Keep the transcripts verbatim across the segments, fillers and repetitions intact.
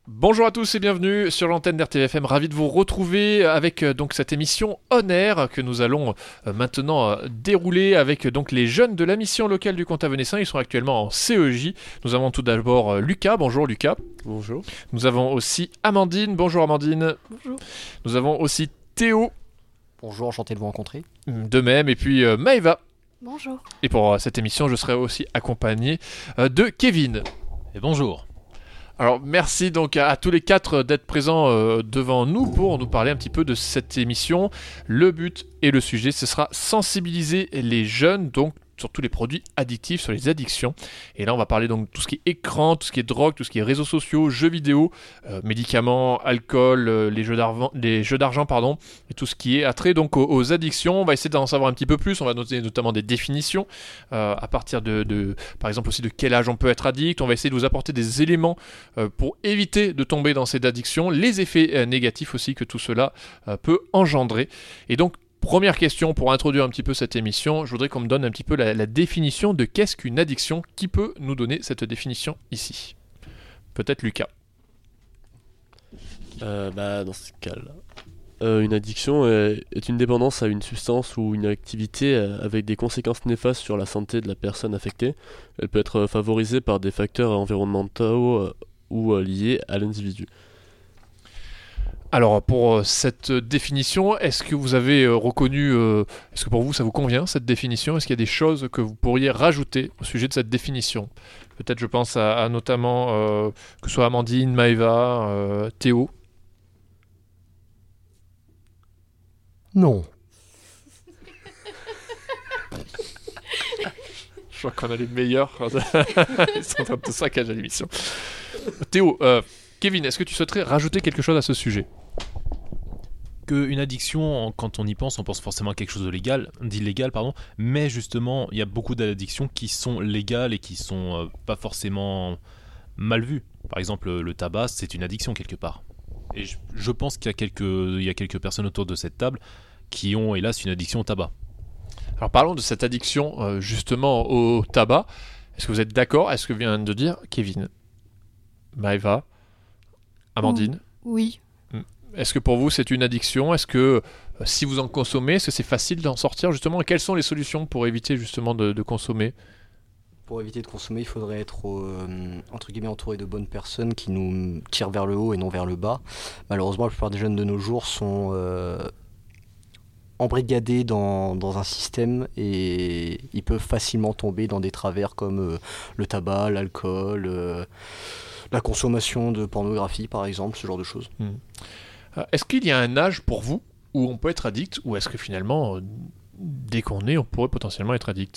Bonjour à tous et bienvenue sur l'antenne d'R T V F M, ravi de vous retrouver avec euh, donc cette émission On Air que nous allons euh, maintenant euh, dérouler avec euh, donc les jeunes de la mission locale du Comte Avenessin. Ils sont actuellement en C E J. Nous avons tout d'abord euh, Lucas, bonjour Lucas. Bonjour. Nous avons aussi Amandine, bonjour Amandine. Bonjour. Nous avons aussi Théo. Bonjour, enchanté de vous rencontrer. De même, et puis euh, Maëva. Bonjour. Et pour euh, cette émission, je serai aussi accompagné euh, de Kevin. Et bonjour. Alors merci donc à, à tous les quatre d'être présents euh, devant nous pour nous parler un petit peu de cette émission. Le but et le sujet, ce sera sensibiliser les jeunes donc sur tous les produits addictifs, sur les addictions. Et là on va parler donc de tout ce qui est écran, tout ce qui est drogue, tout ce qui est réseaux sociaux, jeux vidéo, euh, médicaments, alcool, euh, les jeux d'argent, les jeux d'argent pardon, et tout ce qui est attrait donc aux, aux addictions. On va essayer d'en savoir un petit peu plus. On va noter notamment des définitions euh, à partir de, de, par exemple aussi de quel âge on peut être addict. On va essayer de vous apporter des éléments euh, pour éviter de tomber dans cette addiction, les effets euh, négatifs aussi que tout cela euh, peut engendrer. Et donc première question pour introduire un petit peu cette émission, je voudrais qu'on me donne un petit peu la, la définition de qu'est-ce qu'une addiction. Qui peut nous donner cette définition ici ? Peut-être Lucas. Euh, bah, dans ce cas-là, euh, une addiction est, est une dépendance à une substance ou une activité euh, avec des conséquences néfastes sur la santé de la personne affectée. Elle peut être favorisée par des facteurs environnementaux euh, ou euh, liés à l'individu. Alors pour euh, cette définition, est-ce que vous avez euh, reconnu, euh, est-ce que pour vous ça vous convient cette définition ? Est-ce qu'il y a des choses que vous pourriez rajouter au sujet de cette définition ? Peut-être je pense à, à notamment euh, que ce soit Amandine, Maëva, euh, Théo. Non. Je crois qu'on a les meilleurs. Ils sont en train de se saccager à l'émission. Théo, euh, Kevin, est-ce que tu souhaiterais rajouter quelque chose à ce sujet ? Qu'une addiction, quand on y pense, on pense forcément à quelque chose de légal, d'illégal, pardon, mais justement, il y a beaucoup d'addictions qui sont légales et qui sont euh, pas forcément mal vues. Par exemple, le tabac, c'est une addiction quelque part. Et je, je pense qu'il y a quelques, il y a quelques personnes autour de cette table qui ont, hélas, une addiction au tabac. Alors parlons de cette addiction euh, justement au tabac. Est-ce que vous êtes d'accord avec ce que vient de dire Kevin ? Maëva ? Amandine ? Oui. Est-ce que pour vous c'est une addiction ? Est-ce que euh, si vous en consommez, est-ce que c'est facile d'en sortir justement ? Et quelles sont les solutions pour éviter justement de, de consommer ? Pour éviter de consommer, il faudrait être euh, entre guillemets entouré de bonnes personnes qui nous tirent vers le haut et non vers le bas. Malheureusement, la plupart des jeunes de nos jours sont euh, embrigadés dans, dans un système et ils peuvent facilement tomber dans des travers comme euh, le tabac, l'alcool, euh, la consommation de pornographie par exemple, ce genre de choses. Hmm. Euh, Est-ce qu'il y a un âge pour vous où on peut être addict, ou est-ce que finalement, euh, dès qu'on est, on pourrait potentiellement être addict ?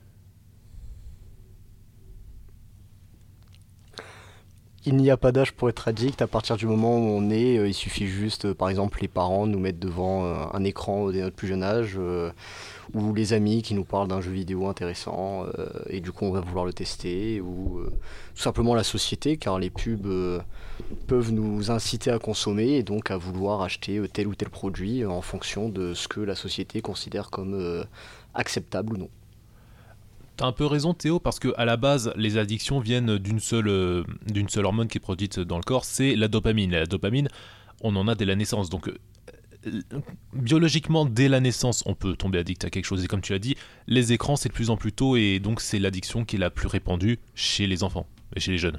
Il n'y a pas d'âge pour être addict. À partir du moment où on est, euh, il suffit juste, euh, par exemple, les parents nous mettent devant euh, un écran dès notre plus jeune âge, euh, ou les amis qui nous parlent d'un jeu vidéo intéressant, euh, et du coup on va vouloir le tester, ou euh, tout simplement la société, car les pubs euh, peuvent nous inciter à consommer et donc à vouloir acheter euh, tel ou tel produit euh, en fonction de ce que la société considère comme euh, acceptable ou non. T'as un peu raison Théo, parce que à la base les addictions viennent d'une seule, euh, d'une seule hormone qui est produite dans le corps, c'est la dopamine. Et la dopamine, on en a dès la naissance, donc euh, biologiquement dès la naissance on peut tomber addict à quelque chose. Et comme tu l'as dit, les écrans c'est de plus en plus tôt, et donc c'est l'addiction qui est la plus répandue chez les enfants et chez les jeunes.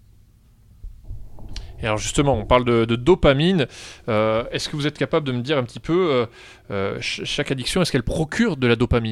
Et alors justement, on parle de, de dopamine. Euh, est-ce que vous êtes capable de me dire un petit peu, euh, euh, ch- chaque addiction, est-ce qu'elle procure de la dopamine ?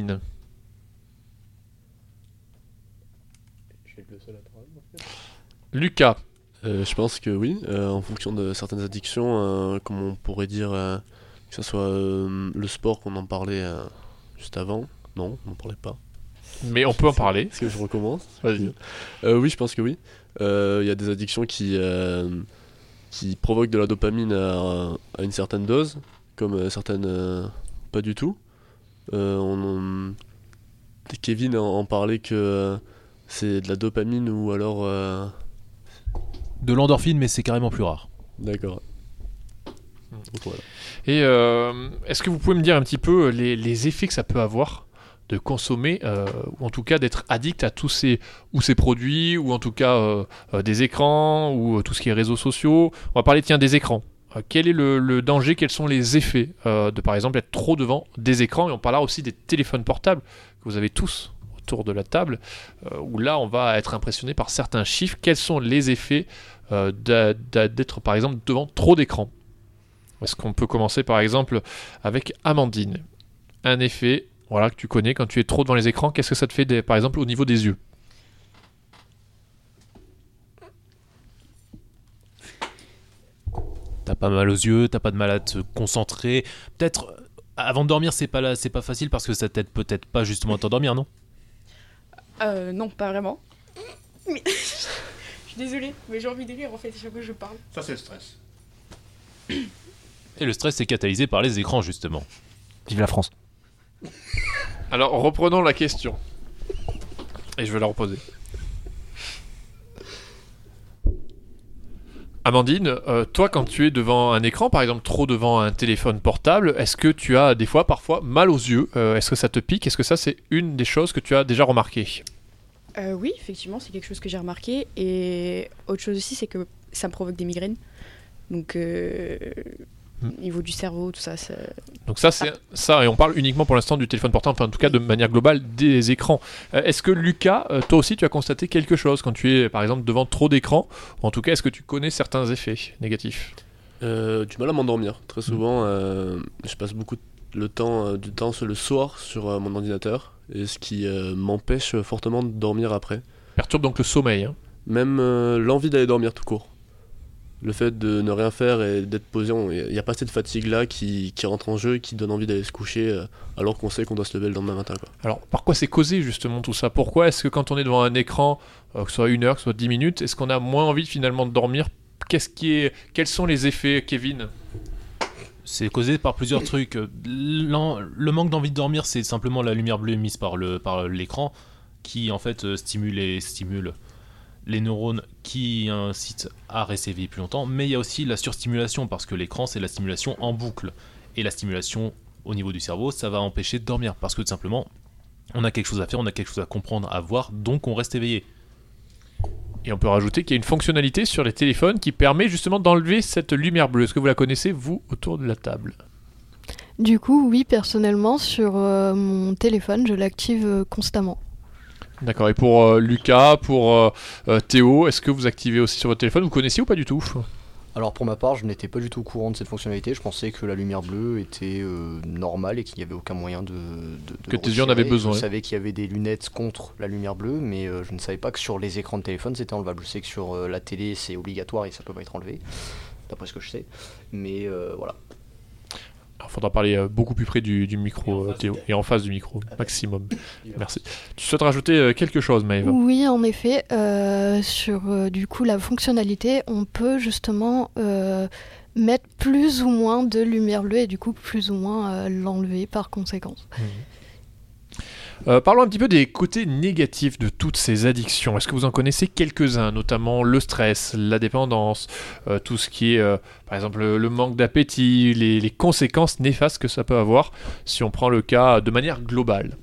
Lucas. Euh, je pense que oui, euh, en fonction de certaines addictions, euh, comme on pourrait dire euh, que ce soit euh, le sport qu'on en parlait euh, juste avant. Non, on n'en parlait pas. Mais on peut en parler. Est-ce que je recommence ? Vas-y. Euh, oui, je pense que oui. Il euh, y a des addictions qui, euh, qui provoquent de la dopamine à, à une certaine dose, comme euh, certaines euh, pas du tout. Euh, on, on- Kevin en, en parlait que euh, c'est de la dopamine ou alors... euh, De l'endorphine, mais c'est carrément plus rare. D'accord. Donc voilà. Et euh, est-ce que vous pouvez me dire un petit peu les, les effets que ça peut avoir de consommer, euh, ou en tout cas d'être addict à tous ces, ou ces produits, ou en tout cas euh, euh, des écrans, ou euh, tout ce qui est réseaux sociaux. On va parler tiens des écrans. Euh, quel est le, le danger, quels sont les effets euh, de par exemple être trop devant des écrans, et on parlera aussi des téléphones portables que vous avez tous autour de la table, euh, où là on va être impressionné par certains chiffres. Quels sont les effets euh, d'a- d'a- d'être par exemple devant trop d'écrans? Est-ce qu'on peut commencer par exemple avec Amandine? Un effet voilà, que tu connais quand tu es trop devant les écrans, qu'est-ce que ça te fait des, par exemple au niveau des yeux? T'as pas mal aux yeux, t'as pas de mal à te concentrer. Peut-être euh, avant de dormir, c'est pas là, c'est pas facile parce que ça t'aide peut-être pas justement à t'endormir, non? Euh, non, pas vraiment. Mais... je suis désolée, mais j'ai envie de rire en fait à chaque fois que je parle. Ça c'est le stress. Et le stress est catalysé par les écrans justement. Vive la France. Alors reprenons la question. Et je vais la reposer. Amandine, euh, toi quand tu es devant un écran, par exemple trop devant un téléphone portable, est-ce que tu as des fois parfois mal aux yeux? Euh, Est-ce que ça te pique? Est-ce que ça c'est une des choses que tu as déjà remarquées? Euh, oui, effectivement, c'est quelque chose que j'ai remarqué. Et autre chose aussi, c'est que ça me provoque des migraines. Donc, euh, Hmm. au niveau du cerveau, tout ça, ça... Donc ça c'est ça, et on parle uniquement pour l'instant du téléphone portable, enfin en tout cas de manière globale des écrans. Euh, est-ce que Lucas, euh, toi aussi tu as constaté quelque chose quand tu es par exemple devant trop d'écrans, ou en tout cas est-ce que tu connais certains effets négatifs? Euh, du mal à m'endormir. Très souvent, euh, je passe beaucoup le temps, euh, du temps sur- le soir sur euh, mon ordinateur, et ce qui euh, m'empêche fortement de dormir après. Perturbe donc le sommeil, hein. Même euh, l'envie d'aller dormir tout court. Le fait de ne rien faire et d'être posé, il n'y a pas cette fatigue-là qui, qui rentre en jeu et qui donne envie d'aller se coucher euh, alors qu'on sait qu'on doit se lever le lendemain matin, quoi. Alors, par quoi c'est causé justement tout ça? Pourquoi est-ce que quand on est devant un écran, euh, que ce soit une heure, que ce soit dix minutes, est-ce qu'on a moins envie finalement de dormir? Qu'est-ce qui est... Quels sont les effets, Kevin? C'est causé par plusieurs trucs. L'en- Le manque d'envie de dormir, c'est simplement la lumière bleue émise par le par l'écran qui en fait euh, stimule et stimule les neurones qui incitent à rester éveillé plus longtemps. Mais il y a aussi la surstimulation parce que l'écran c'est la stimulation en boucle, et la stimulation au niveau du cerveau ça va empêcher de dormir parce que tout simplement on a quelque chose à faire, on a quelque chose à comprendre, à voir, donc on reste éveillé. Et on peut rajouter qu'il y a une fonctionnalité sur les téléphones qui permet justement d'enlever cette lumière bleue. Est-ce que vous la connaissez, vous, autour de la table? Du coup, oui, personnellement, sur euh, mon téléphone, je l'active euh, constamment. D'accord. Et pour euh, Lucas, pour euh, euh, Théo, est-ce que vous activez aussi sur votre téléphone? Vous connaissiez ou pas du tout? Alors pour ma part, je n'étais pas du tout au courant de cette fonctionnalité. Je pensais que la lumière bleue était euh, normale et qu'il n'y avait aucun moyen de, de, de Que le tes yeux en retirer. avaient besoin. Je savais qu'il y avait des lunettes contre la lumière bleue, mais euh, je ne savais pas que sur les écrans de téléphone c'était enlevable. Je sais que sur euh, la télé c'est obligatoire et ça peut pas être enlevé, d'après ce que je sais. Mais euh, voilà. Il faudra parler euh, beaucoup plus près du, du micro, euh, Théo, et en face du micro, maximum. Merci. Tu souhaites rajouter euh, quelque chose, Maëva? Oui, en effet, euh, sur euh, du coup la fonctionnalité, on peut justement euh, mettre plus ou moins de lumière bleue et du coup plus ou moins euh, l'enlever par conséquence. Euh, parlons un petit peu des côtés négatifs de toutes ces addictions. Est-ce que vous en connaissez quelques-uns, notamment le stress, la dépendance, euh, tout ce qui est, euh, par exemple, le, le manque d'appétit, les, les conséquences néfastes que ça peut avoir si on prend le cas de manière globale?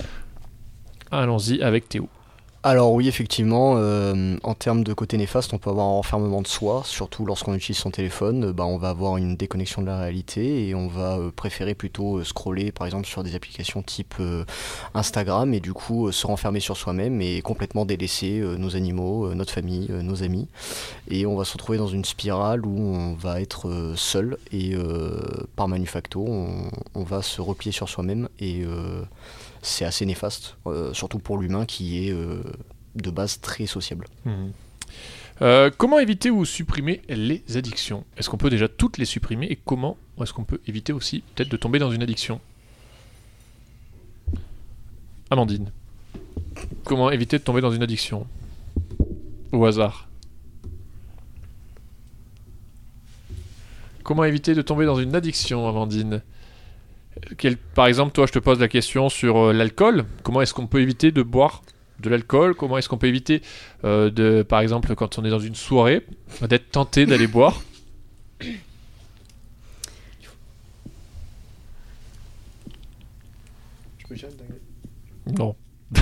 Allons-y avec Théo. Alors oui, effectivement, euh, en termes de côté néfaste, on peut avoir un renfermement de soi, surtout lorsqu'on utilise son téléphone. Euh, bah, on va avoir une déconnexion de la réalité et on va euh, préférer plutôt euh, scroller, par exemple, sur des applications type euh, Instagram, et du coup euh, se renfermer sur soi-même et complètement délaisser euh, nos animaux, euh, notre famille, euh, nos amis. Et on va se retrouver dans une spirale où on va être euh, seul et euh, par manufacto, on, on va se replier sur soi-même et... Euh, c'est assez néfaste, euh, surtout pour l'humain qui est euh, de base très sociable. Mmh. Euh, comment éviter ou supprimer les addictions? Est-ce qu'on peut déjà toutes les supprimer, et comment est-ce qu'on peut éviter aussi peut-être de tomber dans une addiction? Amandine, comment éviter de tomber dans une addiction? Au hasard. Comment éviter de tomber dans une addiction, Amandine? Quel, par exemple, toi, je te pose la question sur euh, l'alcool. Comment est-ce qu'on peut éviter de boire de l'alcool? Comment est-ce qu'on peut éviter, euh, de, par exemple, quand on est dans une soirée, d'être tenté d'aller boire? Non.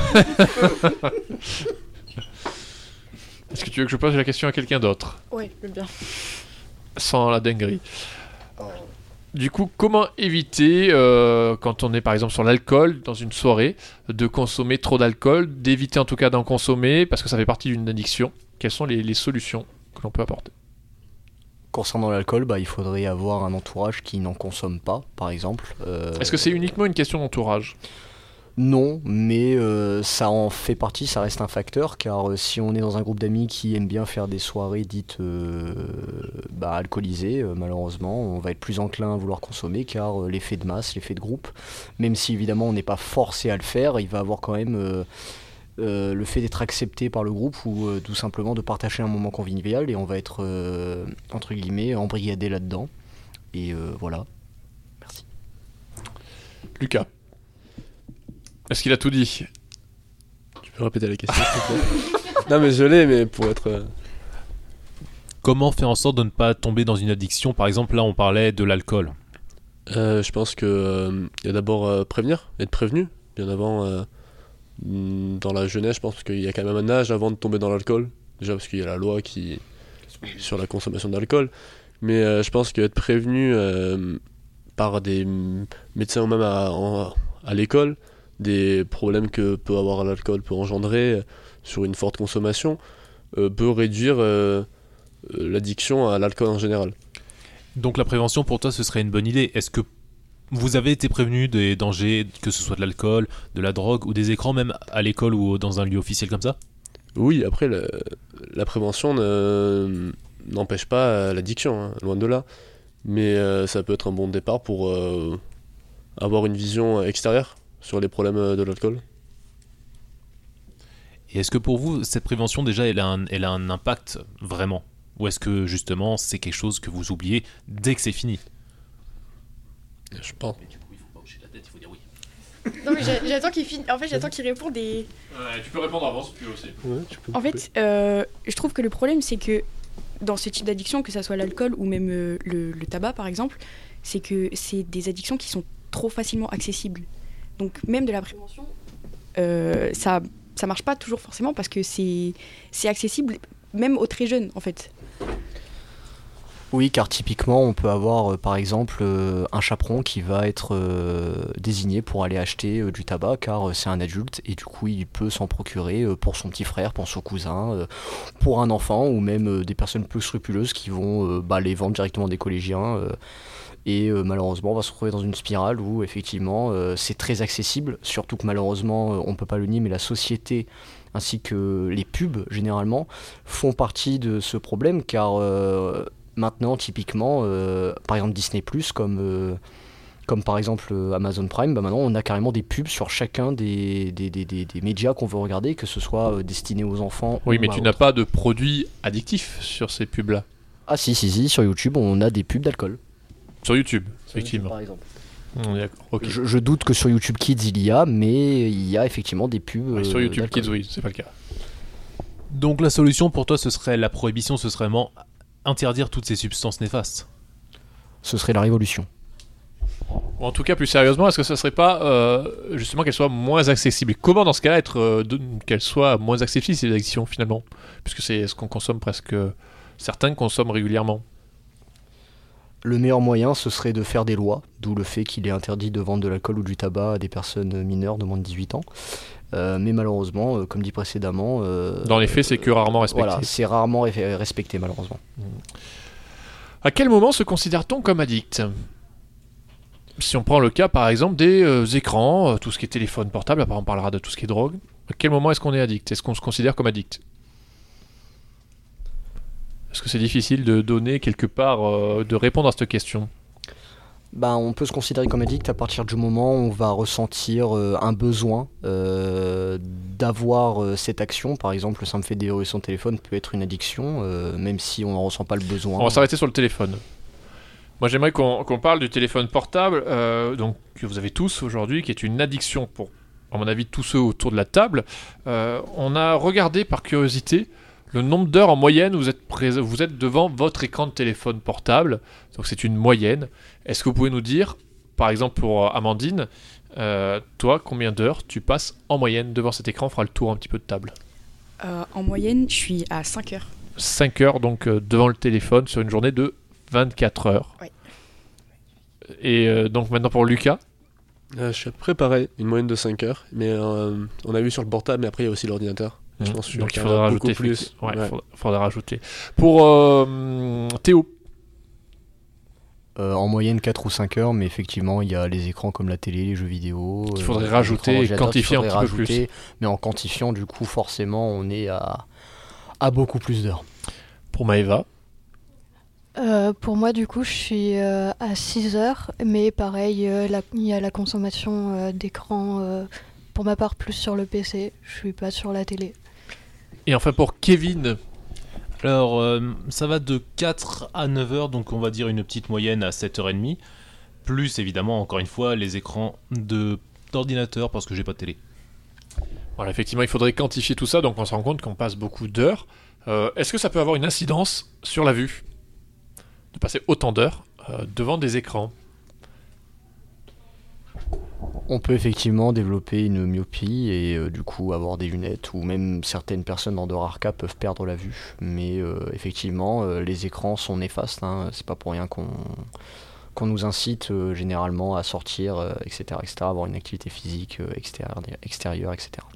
Est-ce que tu veux que je pose la question à quelqu'un d'autre? Ouais, je veux bien. Sans la dinguerie. Du coup, comment éviter, euh, quand on est par exemple sur l'alcool, dans une soirée, de consommer trop d'alcool, d'éviter en tout cas d'en consommer, parce que ça fait partie d'une addiction. Quelles sont les, les solutions que l'on peut apporter? Concernant l'alcool, bah, il faudrait avoir un entourage qui n'en consomme pas, par exemple. Euh, Est-ce que c'est uniquement une question d'entourage? Non, mais euh, ça en fait partie, ça reste un facteur, car euh, si on est dans un groupe d'amis qui aime bien faire des soirées dites euh, bah, alcoolisées, euh, malheureusement, on va être plus enclin à vouloir consommer, car euh, l'effet de masse, l'effet de groupe, même si évidemment on n'est pas forcé à le faire, il va avoir quand même euh, euh, le fait d'être accepté par le groupe ou euh, tout simplement de partager un moment convivial, et on va être, euh, entre guillemets, embrigadé là-dedans. Et euh, voilà. Merci. Lucas, est-ce qu'il a tout dit? Tu peux répéter la question, s'il te plaît? Non, mais je l'ai, mais pour être. euh, Comment faire en sorte de ne pas tomber dans une addiction? Par exemple, là, on parlait de l'alcool. Euh, je pense que euh, il y a d'abord euh, prévenir, être prévenu, bien avant euh, mm, dans la jeunesse, je pense, parce qu'il y a quand même un âge avant de tomber dans l'alcool. Déjà parce qu'il y a la loi qui sur la consommation d'alcool, mais euh, je pense qu'être prévenu euh, par des mm, médecins ou même à, en- à l'école, des problèmes que peut avoir l'alcool peut engendrer euh, sur une forte consommation, euh, peut réduire euh, euh, l'addiction à l'alcool en général. Donc la prévention pour toi ce serait une bonne idée. Est-ce que vous avez été prévenu des dangers, que ce soit de l'alcool, de la drogue ou des écrans, même à l'école ou dans un lieu officiel comme ça? Oui, après, le- la prévention ne- n'empêche pas euh, l'addiction, hein, loin de là. Mais euh, ça peut être un bon départ pour euh, avoir une vision extérieure sur les problèmes euh, de l'alcool. Et est-ce que pour vous cette prévention déjà elle a un, elle a un impact vraiment? Ou est-ce que justement c'est quelque chose que vous oubliez dès que c'est fini? Je pense. Non, mais j'a- j'attends qu'il finisse. En fait, j'attends qu'il réponde et. Ouais, tu peux répondre avant si tu veux aussi. Ouais, tu peux En fait, euh, je trouve que le problème, c'est que dans ce type d'addiction, que ça soit l'alcool ou même euh, le, le tabac par exemple, c'est que c'est des addictions qui sont trop facilement accessibles. Donc même de la prévention, euh, ça ça marche pas toujours forcément parce que c'est c'est accessible même aux très jeunes en fait. Oui, car typiquement, on peut avoir euh, par exemple euh, un chaperon qui va être euh, désigné pour aller acheter euh, du tabac, car euh, c'est un adulte et du coup il peut s'en procurer euh, pour son petit frère, pour son cousin, euh, pour un enfant ou même euh, des personnes peu scrupuleuses qui vont euh, bah, les vendre directement à des collégiens. euh, et euh, malheureusement, on va se retrouver dans une spirale où effectivement euh, c'est très accessible, surtout que malheureusement, euh, on peut pas le nier, mais la société ainsi que les pubs généralement font partie de ce problème, car euh, maintenant typiquement euh, par exemple Disney plus, comme euh, comme par exemple euh, Amazon Prime, bah maintenant on a carrément des pubs sur chacun des, des, des, des, des médias qu'on veut regarder, que ce soit euh, destiné aux enfants Oui, ou mais à tu n'as autres. pas de produits addictifs sur ces pubs-là. Ah si si si, sur YouTube on a des pubs d'alcool Sur YouTube, effectivement. par exemple. On est d'accord. Ok. je, je doute que sur YouTube Kids il y a, mais il y a effectivement des pubs Oui, sur euh, YouTube d'alcool. Kids, oui, c'est pas le cas. Donc la solution pour toi ce serait la prohibition, ce serait vraiment interdire toutes ces substances néfastes. Ce serait la révolution. Ou en tout cas, plus sérieusement, est-ce que ça serait pas euh, justement qu'elles soient moins accessibles? Et comment dans ce cas-là être euh, de- qu'elles soient moins accessibles ces addictions finalement? Puisque c'est ce qu'on consomme presque. Certains consomment régulièrement. Le meilleur moyen, ce serait de faire des lois, d'où le fait qu'il est interdit de vendre de l'alcool ou du tabac à des personnes mineures de moins de dix-huit ans. Euh, mais malheureusement, euh, comme dit précédemment... euh, Dans les faits, c'est que rarement respecté. Voilà, c'est rarement ré- respecté malheureusement. À quel moment se considère-t-on comme addict? Si on prend le cas par exemple des euh, écrans, euh, tout ce qui est téléphone portable, après on parlera de tout ce qui est drogue, à quel moment est-ce qu'on est addict? Est-ce qu'on se considère comme addict? Est-ce que c'est difficile de donner quelque part, euh, de répondre à cette question? Ben, on peut se considérer comme addict à partir du moment où on va ressentir euh, un besoin euh, d'avoir euh, cette action. Par exemple, le simple fait de déverrouiller son téléphone peut être une addiction, euh, même si on n'en ressent pas le besoin. On va s'arrêter sur le téléphone. Moi j'aimerais qu'on qu'on parle du téléphone portable, euh, donc, que vous avez tous aujourd'hui, qui est une addiction pour, à mon avis, tous ceux autour de la table. Euh, on a regardé par curiosité le nombre d'heures en moyenne où vous êtes, prés- vous êtes devant votre écran de téléphone portable. Donc c'est une moyenne. Est-ce que vous pouvez nous dire, par exemple pour euh, Amandine, Euh, toi, combien d'heures tu passes en moyenne devant cet écran? On fera le tour un petit peu de table. Euh, en moyenne, je suis à cinq heures. cinq heures donc euh, devant le téléphone sur une journée de vingt-quatre heures. Ouais. Et euh, donc maintenant pour Lucas. Euh, je suis à peu près pareil, une moyenne de cinq heures. Mais euh, on a vu sur le portable, mais après il y a aussi l'ordinateur. Mmh. Je pense que je Donc suis il à faudrait beaucoup rajouter plus. effecti- Ouais, Ouais. faudrait, faudrait rajouter. Pour euh, Théo. Euh, en moyenne quatre ou cinq heures, mais effectivement, il y a les écrans comme la télé, les jeux vidéo. Qu'il euh, faudrait les rajouter écrans et ordinateurs quantifier qu'il un faudrait petit peu rajouter, mais en quantifiant, du coup, forcément, on est à, à beaucoup plus d'heures. Pour Maëva. Euh, pour moi, du coup, je suis euh, à six heures, mais pareil, euh, la- il y a la consommation euh, d'écran, euh, pour ma part, plus sur le P C. Je suis pas sur la télé. Et enfin pour Kevin. Alors, euh, ça va de quatre à neuf heures, donc on va dire une petite moyenne à sept heures trente. Plus, évidemment, encore une fois, les écrans de, d'ordinateur, parce que j'ai pas de télé. Voilà, effectivement, il faudrait quantifier tout ça, donc on se rend compte qu'on passe beaucoup d'heures. Euh, est-ce que ça peut avoir une incidence sur la vue de passer autant d'heures euh, devant des écrans? On peut effectivement développer une myopie et euh, du coup avoir des lunettes, ou même certaines personnes dans de rares cas peuvent perdre la vue. Mais euh, effectivement, euh, les écrans sont néfastes, hein. C'est pas pour rien qu'on qu'on nous incite euh, généralement à sortir, euh, et cetera, et cetera, avoir une activité physique euh, extérieure, extérieure, et cetera.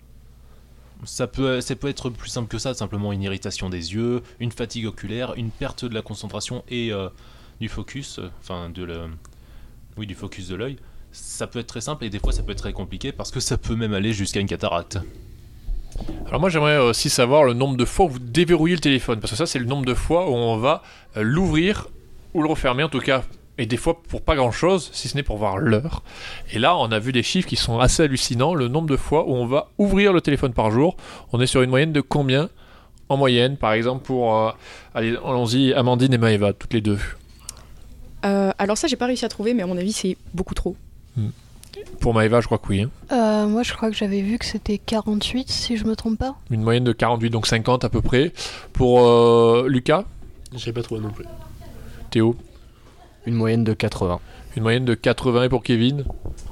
Ça peut, ça peut être plus simple que ça, simplement une irritation des yeux, une fatigue oculaire, une perte de la concentration et euh, du focus, euh, enfin de le, oui, du focus de l'œil. Ça peut être très simple et des fois ça peut être très compliqué parce que ça peut même aller jusqu'à une cataracte. Alors moi j'aimerais aussi savoir le nombre de fois où vous déverrouillez le téléphone, parce que ça c'est le nombre de fois où on va euh, l'ouvrir ou le refermer en tout cas, et des fois pour pas grand chose, si ce n'est pour voir l'heure. Et là on a vu des chiffres qui sont assez hallucinants, le nombre de fois où on va ouvrir le téléphone par jour. On est sur une moyenne de combien en moyenne, par exemple pour, euh, allez allons-y, Amandine et Maëva, toutes les deux. Euh, alors ça, j'ai pas réussi à trouver, mais à mon avis, c'est beaucoup trop. Pour Maëva je crois que oui, hein. Euh, moi, je crois que j'avais vu que c'était quarante-huit, si je me trompe pas. Une moyenne de quarante-huit, donc cinquante à peu près. Pour euh, Lucas, J'ai pas trouvé non plus. Théo, Une moyenne de quatre-vingts. une moyenne de quatre-vingts, et pour Kevin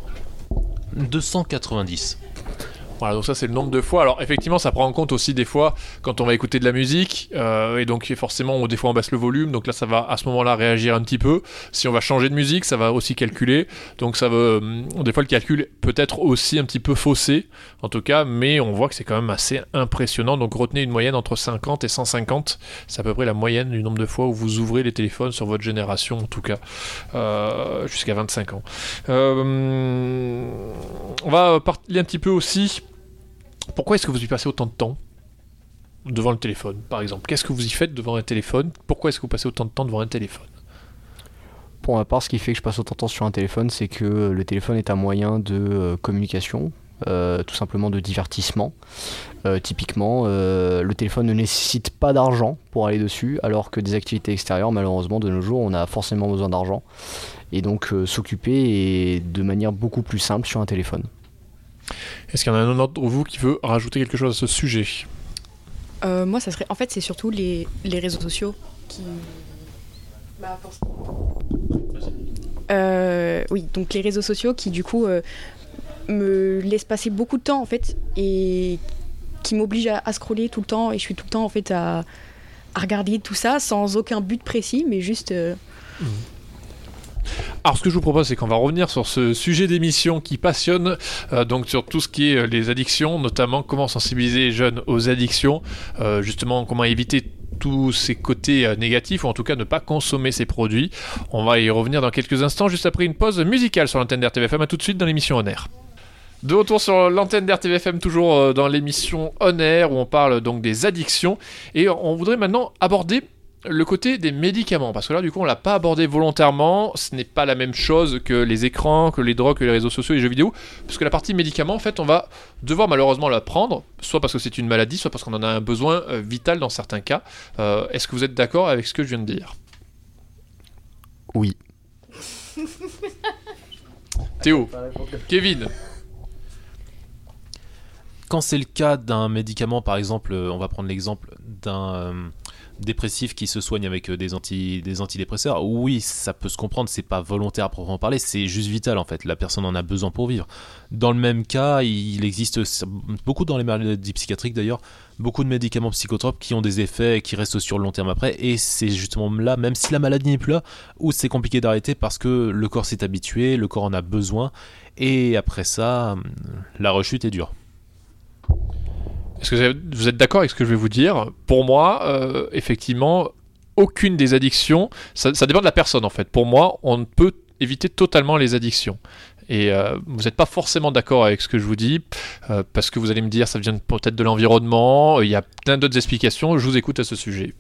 deux cent quatre-vingt-dix. Voilà, donc ça c'est le nombre de fois. Alors effectivement, ça prend en compte aussi des fois quand on va écouter de la musique, euh, et donc forcément, des fois on baisse le volume, donc là ça va à ce moment-là réagir un petit peu. Si on va changer de musique, ça va aussi calculer. Donc ça veut, euh, des fois le calcul peut être aussi un petit peu faussé, en tout cas, mais on voit que c'est quand même assez impressionnant. Donc retenez une moyenne entre cinquante et cent cinquante, c'est à peu près la moyenne du nombre de fois où vous ouvrez les téléphones sur votre génération, en tout cas, euh, jusqu'à vingt-cinq ans. Euh, on va parler un petit peu aussi. Pourquoi est-ce que vous y passez autant de temps devant le téléphone, par exemple? Qu'est-ce que vous y faites devant un téléphone? Pourquoi est-ce que vous passez autant de temps devant un téléphone? Pour ma part, ce qui fait que je passe autant de temps sur un téléphone, c'est que le téléphone est un moyen de euh, communication, euh, tout simplement de divertissement. Euh, typiquement, euh, le téléphone ne nécessite pas d'argent pour aller dessus, alors que des activités extérieures, malheureusement, de nos jours, on a forcément besoin d'argent. Et donc, euh, s'occuper est de manière beaucoup plus simple sur un téléphone. Est-ce qu'il y en a un autre d'entre vous qui veut rajouter quelque chose à ce sujet? Euh, moi, ça serait. En fait, c'est surtout les, les réseaux sociaux qui. Bah, euh, oui, donc les réseaux sociaux qui, du coup, euh, me laissent passer beaucoup de temps, en fait, et qui m'obligent à, à scroller tout le temps, et je suis tout le temps, en fait, à, à regarder tout ça sans aucun but précis, mais juste. Euh... Mmh. Alors ce que je vous propose, c'est qu'on va revenir sur ce sujet d'émission qui passionne, euh, donc sur tout ce qui est euh, les addictions, notamment comment sensibiliser les jeunes aux addictions, euh, justement comment éviter tous ces côtés euh, négatifs, ou en tout cas ne pas consommer ces produits. On va y revenir dans quelques instants, juste après une pause musicale sur l'antenne d'R T V F M. À tout de suite dans l'émission On Air. De retour sur l'antenne d'R T V F M, toujours euh, dans l'émission On Air, où on parle donc des addictions, et on voudrait maintenant aborder le côté des médicaments, parce que là du coup on l'a pas abordé volontairement. Ce n'est pas la même chose que les écrans, que les drogues, que les réseaux sociaux et les jeux vidéo, parce que la partie médicaments, en fait, on va devoir malheureusement la prendre, soit parce que c'est une maladie, soit parce qu'on en a un besoin euh, vital dans certains cas. Euh, est-ce que vous êtes d'accord avec ce que je viens de dire? Oui. Théo, Kevin. Quand c'est le cas d'un médicament, par exemple, on va prendre l'exemple d'un, euh, dépressifs qui se soignent avec des, anti, des antidépresseurs, oui, ça peut se comprendre, c'est pas volontaire à proprement parler, c'est juste vital en fait, la personne en a besoin pour vivre. Dans le même cas, il existe beaucoup dans les maladies psychiatriques d'ailleurs, beaucoup de médicaments psychotropes qui ont des effets qui restent sur le long terme après, et c'est justement là, même si la maladie n'est plus là, où c'est compliqué d'arrêter parce que le corps s'est habitué, le corps en a besoin, et après ça, la rechute est dure. Est-ce que vous êtes d'accord avec ce que je vais vous dire ? Pour moi, euh, effectivement, aucune des addictions, ça, ça dépend de la personne en fait. Pour moi, on ne peut éviter totalement les addictions. Et euh, vous n'êtes pas forcément d'accord avec ce que je vous dis, euh, parce que vous allez me dire ça vient peut-être de l'environnement, il y a plein d'autres explications, je vous écoute à ce sujet.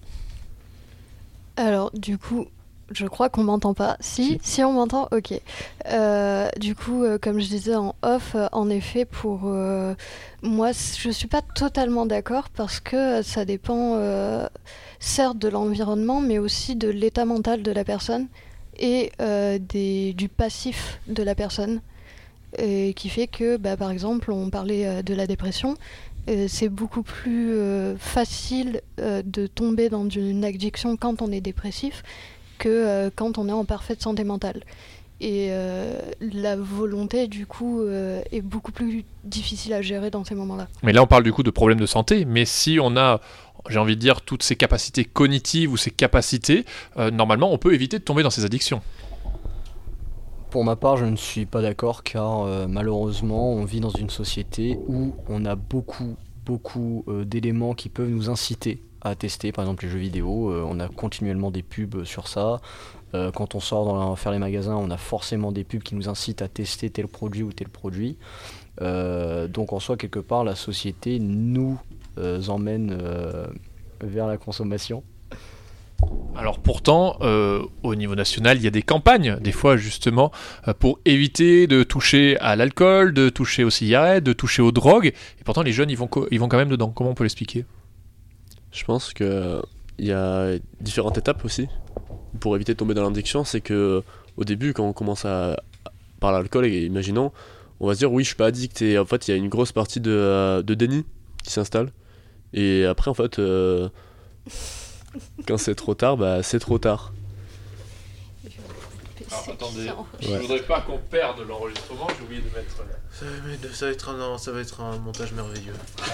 Alors, du coup, je crois qu'on m'entend pas. Si, si on m'entend, ok. Euh, du coup, euh, comme je disais en off, euh, en effet, pour euh, moi, je suis pas totalement d'accord parce que ça dépend, euh, certes, de l'environnement, mais aussi de l'état mental de la personne et euh, des, du passif de la personne, et qui fait que, bah, par exemple, on parlait euh, de la dépression. Euh, c'est beaucoup plus euh, facile euh, de tomber dans une addiction quand on est dépressif que euh, quand on est en parfaite santé mentale. Et euh, la volonté, du coup, euh, est beaucoup plus difficile à gérer dans ces moments-là. Mais là, on parle du coup de problèmes de santé, mais si on a, j'ai envie de dire, toutes ces capacités cognitives ou ces capacités, euh, normalement, on peut éviter de tomber dans ces addictions. Pour ma part, je ne suis pas d'accord car euh, malheureusement, on vit dans une société où on a beaucoup, beaucoup euh, d'éléments qui peuvent nous inciter à tester. Par exemple, les jeux vidéo, euh, on a continuellement des pubs sur ça. Euh, quand on sort dans la, faire les magasins, on a forcément des pubs qui nous incitent à tester tel produit ou tel produit. Euh, donc en soi, quelque part, la société nous euh, emmène euh, vers la consommation. Alors pourtant, euh, au niveau national, il y a des campagnes, des fois justement, euh, pour éviter de toucher à l'alcool, de toucher aux cigarettes, de toucher aux drogues, et pourtant les jeunes, ils vont, co- ils vont quand même dedans. Comment on peut l'expliquer ? Je pense qu'il y a différentes étapes aussi pour éviter de tomber dans l'addiction. C'est que au début, quand on commence à par l'alcool, et imaginons, on va se dire oui, je suis pas addict, et en fait, il y a une grosse partie de, de déni qui s'installe. Et après, en fait, euh, quand c'est trop tard, bah c'est trop tard. Alors, attendez, je Ouais. voudrais pas qu'on perde l'enregistrement, j'ai oublié de mettre... Ça, ça, va être un, ça va être un montage merveilleux.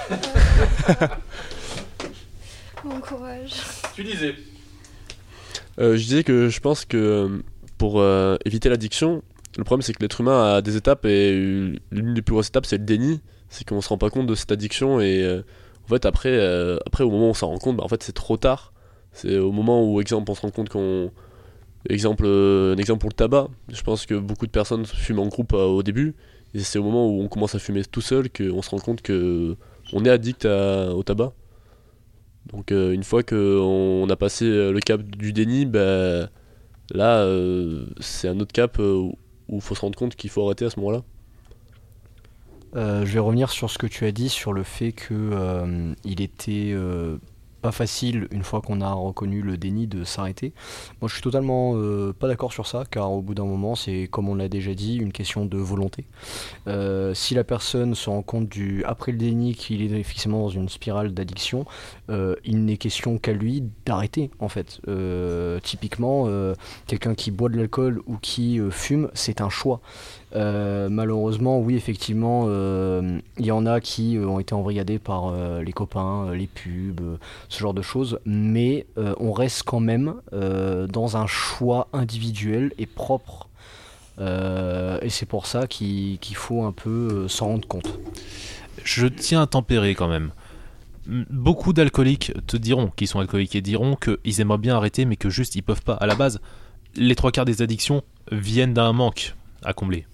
Bon courage. Tu disais. Euh, je disais que je pense que pour euh, éviter l'addiction, le problème c'est que l'être humain a des étapes, et l'une des plus grosses étapes c'est le déni. C'est qu'on se rend pas compte de cette addiction, et euh, en fait après, euh, après au moment où on s'en rend compte, bah, en fait c'est trop tard. C'est au moment où, exemple, on se rend compte qu'on... Exemple, euh, un exemple pour le tabac, je pense que beaucoup de personnes fument en groupe euh, au début, et c'est au moment où on commence à fumer tout seul qu'on se rend compte que on est addict à, au tabac. Donc euh, une fois qu'on a passé le cap du déni, bah, là euh, c'est un autre cap euh, où il faut se rendre compte qu'il faut arrêter à ce moment-là. Euh, je vais revenir sur ce que tu as dit sur le fait que euh, il était euh, pas facile, une fois qu'on a reconnu le déni, de s'arrêter. Moi je suis totalement euh, pas d'accord sur ça, car au bout d'un moment c'est, comme on l'a déjà dit, une question de volonté. Euh, si la personne se rend compte du, après le déni, qu'il est effectivement dans une spirale d'addiction, euh, il n'est question qu'à lui d'arrêter en fait. Euh, typiquement, euh, quelqu'un qui boit de l'alcool ou qui euh, fume, c'est un choix. Euh, malheureusement, oui, effectivement, euh, il y en a qui euh, ont été embrigadés par euh, les copains, euh, les pubs, euh, ce genre de choses, mais euh, on reste quand même euh, dans un choix individuel et propre. Euh, et c'est pour ça qu'il, qu'il faut un peu euh, s'en rendre compte. Je tiens à tempérer quand même. Beaucoup d'alcooliques te diront, qui sont alcooliques, et diront qu'ils aimeraient bien arrêter, mais que juste ils peuvent pas. À la base, les trois quarts des addictions viennent d'un manque à combler.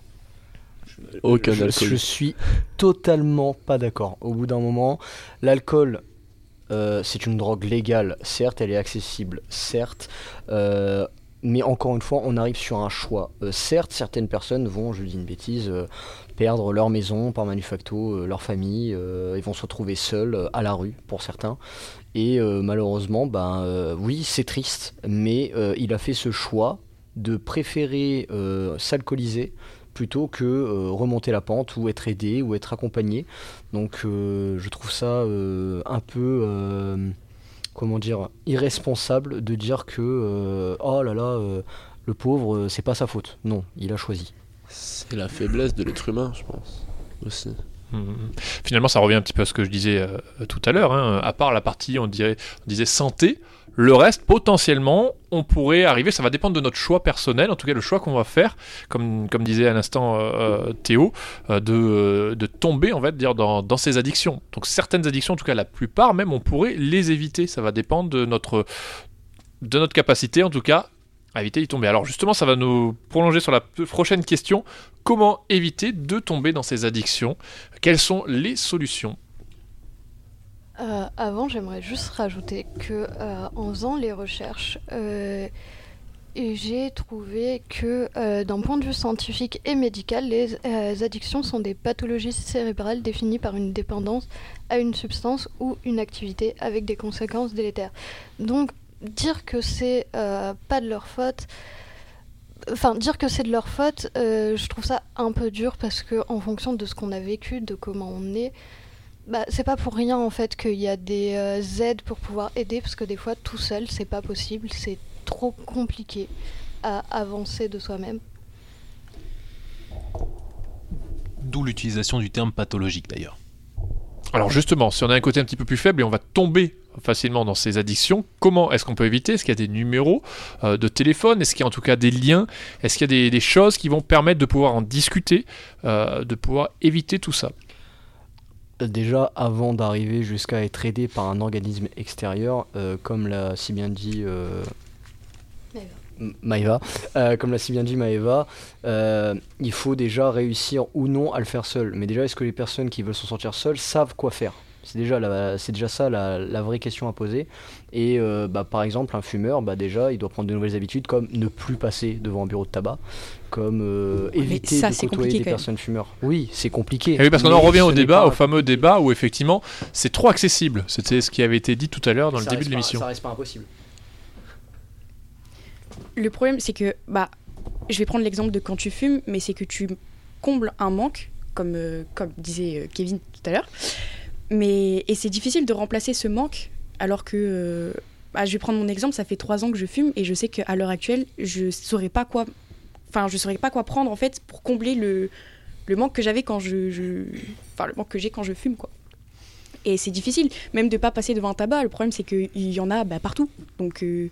Aucun je, alcool. je suis totalement pas d'accord. Au bout d'un moment, l'alcool, euh, c'est une drogue légale, certes, elle est accessible, certes, euh, mais encore une fois, on arrive sur un choix. Euh, certes, certaines personnes vont, je dis une bêtise, euh, perdre leur maison par manufacto, euh, leur famille, euh, ils vont se retrouver seuls euh, à la rue pour certains. Et euh, malheureusement, ben, euh, oui, c'est triste, mais euh, il a fait ce choix de préférer euh, s'alcooliser plutôt que euh, remonter la pente ou être aidé ou être accompagné. Donc euh, je trouve ça euh, un peu... Euh, comment dire, irresponsable de dire que euh, oh là là, euh, le pauvre, euh, c'est pas sa faute. Non, il a choisi. C'est la faiblesse de l'être humain, je pense, aussi. Mmh. Finalement, ça revient un petit peu à ce que je disais euh, tout à l'heure. Hein. À part la partie, on, dirait, on disait santé, le reste, potentiellement, on pourrait arriver. Ça va dépendre de notre choix personnel, en tout cas le choix qu'on va faire, comme, comme disait à l'instant euh, Théo, euh, de, de tomber, on va dire, dans, dans ces addictions. Donc certaines addictions, en tout cas la plupart, même, on pourrait les éviter. Ça va dépendre de notre, de notre capacité, en tout cas, à éviter d'y tomber. Alors justement, ça va nous prolonger sur la prochaine question. Comment éviter de tomber dans ces addictions ? Quelles sont les solutions ? Euh, avant, j'aimerais juste rajouter que euh, en faisant les recherches, euh, j'ai trouvé que euh, d'un point de vue scientifique et médical, les euh, addictions sont des pathologies cérébrales définies par une dépendance à une substance ou une activité avec des conséquences délétères. Donc, dire que c'est euh, pas de leur faute, enfin dire que c'est de leur faute, euh, je trouve ça un peu dur parce que en fonction de ce qu'on a vécu, de comment on est, bah c'est pas pour rien en fait qu'il y a des euh, aides pour pouvoir aider, parce que des fois tout seul c'est pas possible, c'est trop compliqué à avancer de soi-même. D'où l'utilisation du terme pathologique d'ailleurs. Alors justement, si on a un côté un petit peu plus faible et on va tomber facilement dans ces addictions, comment est-ce qu'on peut éviter ? Est-ce qu'il y a des numéros euh, de téléphone ? Est-ce qu'il y a en tout cas des liens ? Est-ce qu'il y a des, des choses qui vont permettre de pouvoir en discuter, euh, de pouvoir éviter tout ça ? Déjà, avant d'arriver jusqu'à être aidé par un organisme extérieur, euh, comme l'a si bien dit euh, Maëva, euh, comme l'a si bien dit Maëva, euh, il faut déjà réussir ou non à le faire seul. Mais déjà, est-ce que les personnes qui veulent s'en sortir seules savent quoi faire ? C'est déjà, la, c'est déjà ça la, la vraie question à poser. Et euh, bah, par exemple, un fumeur, bah, déjà, il doit prendre de nouvelles habitudes comme ne plus passer devant un bureau de tabac, comme euh, éviter ça, de c'est côtoyer des quand même. personne fumeurs. Oui, c'est compliqué. Et oui, parce qu'on mais en revient au ce n'est débat, pas- au fameux débat où effectivement c'est trop accessible. C'était ce qui avait été dit tout à l'heure dans le ça début reste de pas- l'émission. Ça reste pas impossible. Le problème, c'est que, bah, je vais prendre l'exemple de quand tu fumes, mais c'est que tu combles un manque, comme, euh, comme disait euh, Kevin tout à l'heure. Mais, et c'est difficile de remplacer ce manque, alors que, euh, bah, je vais prendre mon exemple, ça fait trois ans que je fume, et je sais qu'à l'heure actuelle, je saurais pas quoi, enfin, je saurais pas quoi prendre, en fait, pour combler le, le manque que j'avais quand je, je... Enfin, le manque que j'ai quand je fume, quoi. Et c'est difficile, même de pas passer devant un tabac, le problème, c'est qu'il y en a bah, partout, donc... Euh,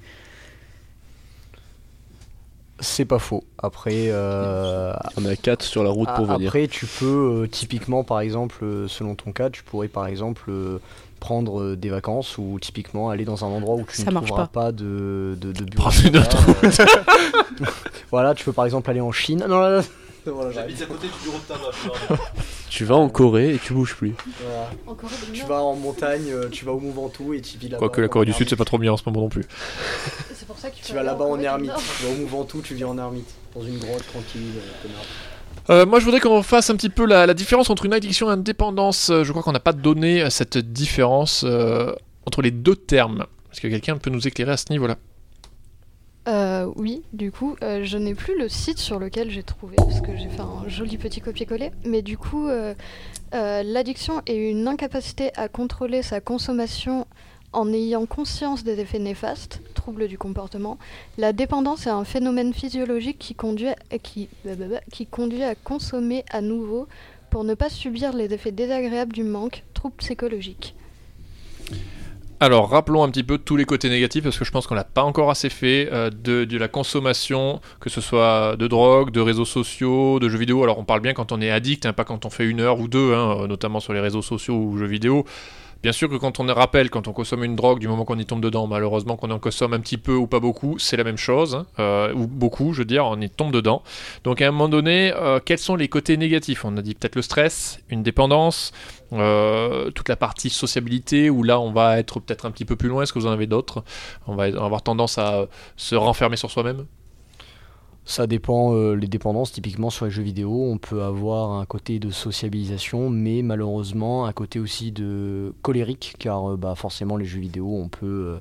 C'est pas faux. Après, euh, On a quatre sur la route pour a- venir. après tu peux, euh, typiquement, par exemple, euh, selon ton cas, tu pourrais, par exemple, euh, prendre euh, des vacances ou typiquement aller dans un endroit où tu Ça ne marche trouveras pas. pas, de, de, de bureau. Prends une de autre tabac, euh, Voilà, tu peux par exemple aller en Chine. Non, non, non. Voilà, j'arrête. à côté du bureau de tabac. Tu vas en Corée et tu bouges plus. Voilà. En Corée du Tu Nord, vas en montagne, euh, tu vas au Mont Ventoux et tu vis là-bas. Quoique la en Corée du Sud, ermite. c'est pas trop bien en ce moment non plus. c'est pour ça qu'il Tu faut vas aller là-bas en Corée du ermite. Nord. Tu vas au Mont Ventoux, tu vis en ermite. Dans une grotte tranquille, euh, connard. Euh, moi, je voudrais qu'on fasse un petit peu la, la différence entre une addiction et une dépendance. Euh, Je crois qu'on n'a pas donné euh, cette différence euh, entre les deux termes. Est-ce que quelqu'un peut nous éclairer à ce niveau-là ? Euh, oui, du coup, euh, je n'ai plus le site sur lequel j'ai trouvé, parce que j'ai fait un joli petit copier-coller, mais du coup, euh, euh, l'addiction est une incapacité à contrôler sa consommation en ayant conscience des effets néfastes, troubles du comportement. La dépendance est un phénomène physiologique qui conduit à, qui, blablabla, qui conduit à consommer à nouveau pour ne pas subir les effets désagréables du manque, troubles psychologiques. Alors, rappelons un petit peu tous les côtés négatifs, parce que je pense qu'on l'a pas encore assez fait, euh, de, de la consommation, que ce soit de drogue, de réseaux sociaux, de jeux vidéo. Alors, on parle bien quand on est addict, hein, pas quand on fait une heure ou deux, hein, notamment sur les réseaux sociaux ou jeux vidéo. Bien sûr que quand on rappelle, quand on consomme une drogue, du moment qu'on y tombe dedans, malheureusement qu'on en consomme un petit peu ou pas beaucoup, c'est la même chose, hein, euh, ou beaucoup, je veux dire, on y tombe dedans. Donc à un moment donné, euh, quels sont les côtés négatifs ? On a dit peut-être le stress, une dépendance, euh, toute la partie sociabilité, où là on va être peut-être un petit peu plus loin. Est-ce que vous en avez d'autres ? On va avoir tendance à se renfermer sur soi-même ? Ça dépend, euh, les dépendances, typiquement sur les jeux vidéo, on peut avoir un côté de sociabilisation, mais malheureusement un côté aussi de colérique, car euh, bah, forcément les jeux vidéo, on peut, euh,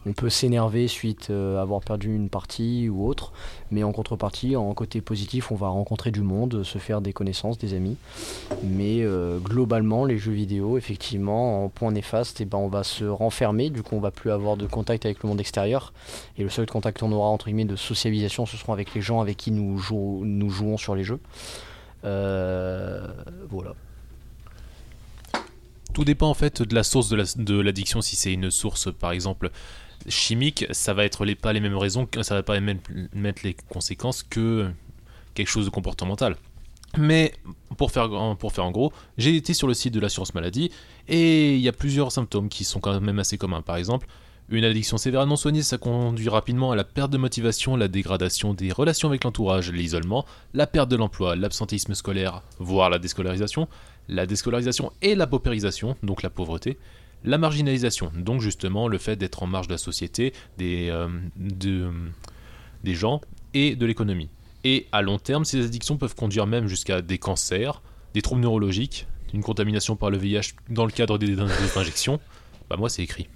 On peut s'énerver suite euh, à avoir perdu une partie ou autre, mais en contrepartie, en côté positif, on va rencontrer du monde, se faire des connaissances, des amis. Mais euh, globalement, les jeux vidéo, effectivement, en point néfaste, eh ben, on va se renfermer, du coup on va plus avoir de contact avec le monde extérieur. Et le seul contact qu'on aura entre guillemets de socialisation, ce seront avec les gens avec qui nous, jou- nous jouons sur les jeux. Euh, voilà. Tout dépend en fait de la source de, la, de l'addiction. Si c'est une source par exemple chimique, ça va être les, pas les mêmes raisons, ça va pas les mêmes, mettre les conséquences que quelque chose de comportemental. Mais pour faire, pour faire en gros, j'ai été sur le site de l'assurance maladie et il y a plusieurs symptômes qui sont quand même assez communs. Par exemple, une addiction sévère non soignée, ça conduit rapidement à la perte de motivation, la dégradation des relations avec l'entourage, l'isolement, la perte de l'emploi, l'absentéisme scolaire, voire la déscolarisation, la déscolarisation et la paupérisation, donc la pauvreté, la marginalisation, donc justement le fait d'être en marge de la société, des, euh, de, des gens et de l'économie. Et à long terme, ces addictions peuvent conduire même jusqu'à des cancers, des troubles neurologiques, une contamination par le V I H dans le cadre des, des injections. Bah moi c'est écrit.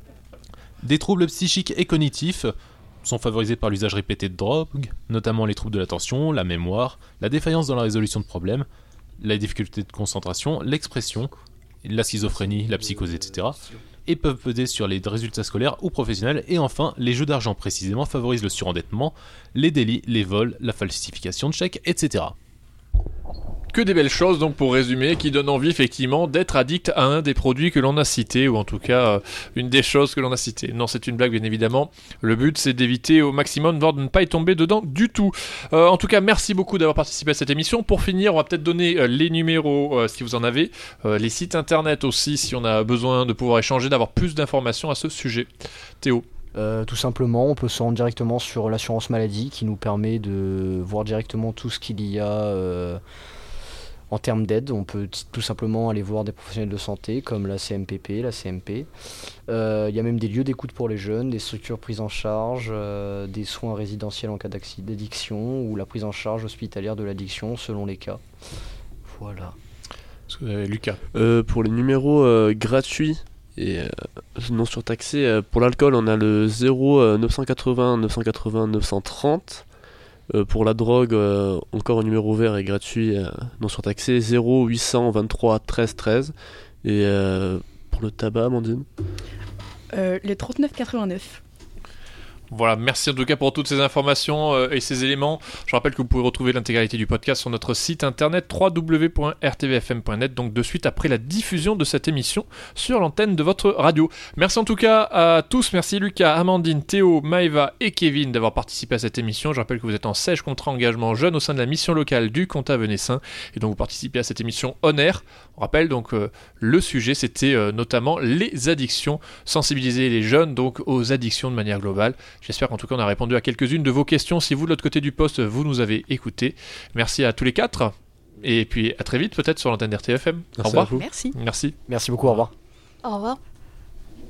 Des troubles psychiques et cognitifs sont favorisés par l'usage répété de drogues, notamment les troubles de l'attention, la mémoire, la défaillance dans la résolution de problèmes, la difficulté de concentration, l'expression, la schizophrénie, la psychose, et cetera. Et peuvent peser sur les résultats scolaires ou professionnels. Et enfin, les jeux d'argent précisément favorisent le surendettement, les délits, les vols, la falsification de chèques, et cetera. Que des belles choses, donc pour résumer, qui donnent envie effectivement d'être addict à un des produits que l'on a cités, ou en tout cas euh, une des choses que l'on a citées. Non, c'est une blague bien évidemment. Le but c'est d'éviter au maximum, voire de ne pas y tomber dedans du tout. Euh, en tout cas, merci beaucoup d'avoir participé à cette émission. Pour finir, on va peut-être donner euh, les numéros euh, si vous en avez, euh, les sites internet aussi si on a besoin de pouvoir échanger, d'avoir plus d'informations à ce sujet. Théo. Euh, tout simplement, on peut se rendre directement sur l'assurance maladie qui nous permet de voir directement tout ce qu'il y a euh, en termes d'aide. On peut t- tout simplement aller voir des professionnels de santé comme la C M P P, la C M P. Euh, Il y a même des lieux d'écoute pour les jeunes, des structures prises en charge, euh, des soins résidentiels en cas d'acc- d'addiction ou la prise en charge hospitalière de l'addiction selon les cas. Voilà. Euh, Lucas. Euh, pour les numéros euh, gratuits et euh, non surtaxés, euh, pour l'alcool on a le zéro euh, neuf cent quatre-vingts neuf cent quatre-vingts neuf cent trente. Euh, pour la drogue, euh, encore un numéro vert et gratuit, euh, non surtaxé, zéro huit cent vingt-trois treize treize. Et euh, pour le tabac, Amandine Euh, le trente-neuf quatre-vingt-neuf. Voilà, merci en tout cas pour toutes ces informations euh, et ces éléments. Je rappelle que vous pouvez retrouver l'intégralité du podcast sur notre site internet w w w point r t v f m point net, donc de suite après la diffusion de cette émission sur l'antenne de votre radio. Merci en tout cas à tous, merci Lucas, Amandine, Théo, Maëva et Kevin d'avoir participé à cette émission. Je rappelle que vous êtes en sèche contrat engagement jeune au sein de la mission locale du Comtat Venessin et donc vous participez à cette émission on air. On rappelle donc euh, le sujet c'était euh, notamment les addictions, sensibiliser les jeunes donc aux addictions de manière globale. J'espère qu'en tout cas on a répondu à quelques-unes de vos questions. Si vous de l'autre côté du poste vous nous avez écoutés, merci à tous les quatre et puis à très vite peut-être sur l'antenne d'R T F M. Au Merci revoir. à vous. Merci. Merci. Merci beaucoup, au revoir. Au revoir.